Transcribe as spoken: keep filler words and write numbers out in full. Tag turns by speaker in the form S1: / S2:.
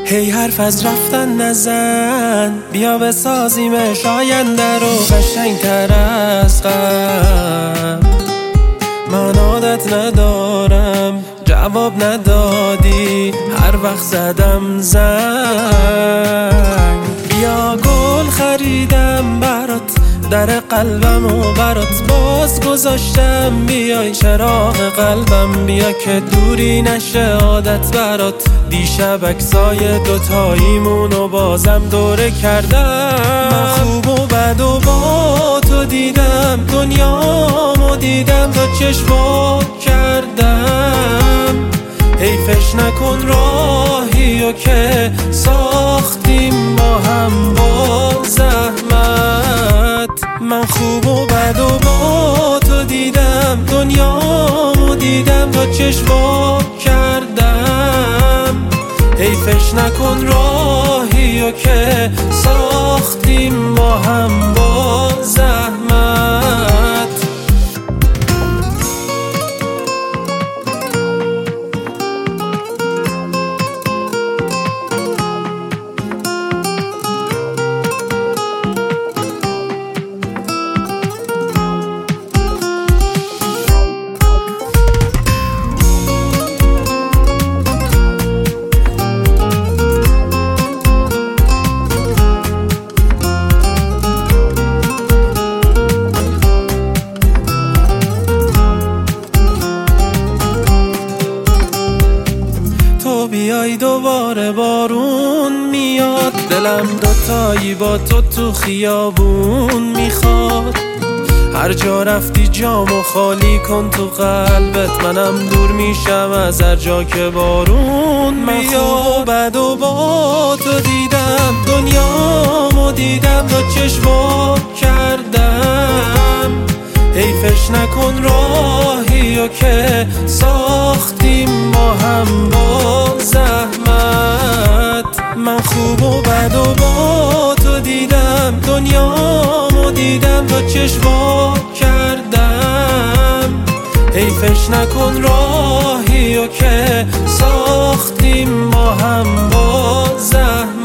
S1: هی حرف از رفتن نزن، بیا بسازیمش آینده رو قشنگ‌تر از غم. من عادت ندارم جواب ندادی هر وقت زدم زنگ. بیا گل خریدم برات، در قلبم و برات باز گذاشتم، بیای چراغ قلبم بیا که دوری نشه عادت برات. دیشب عکسای دوتاییمونو بازم دوره کردم. من خوب و بد و با تو دیدم، دنیامو دیدم تا چشمات کردم. حیفش نکن راهیو که ساختیم با هم با زحمت. من خوب و بد و با تو دیدم، دنیامو دیدم تا چشمات کردم. حیفش نکن راهیو که ساختیم با هم با زحمت. بیای دوباره بارون میاد، دلم دوتایی با تو تو خیابون میخواد. هر جا رفتی جامو خالی کن تو قلبت، منم دور میشم از هر جا که بارون میاد. من خوب و بد و با تو دیدم، دنیامو دیدم تا چشمات کردم. حیفش نکن راهیو که ساختیم با هم با زحمت. من خوب و بد و با تو دیدم، دنیامو دیدم تا چشمات کردم. حیفش نکن راهیو که ساختیم با هم با زحمت.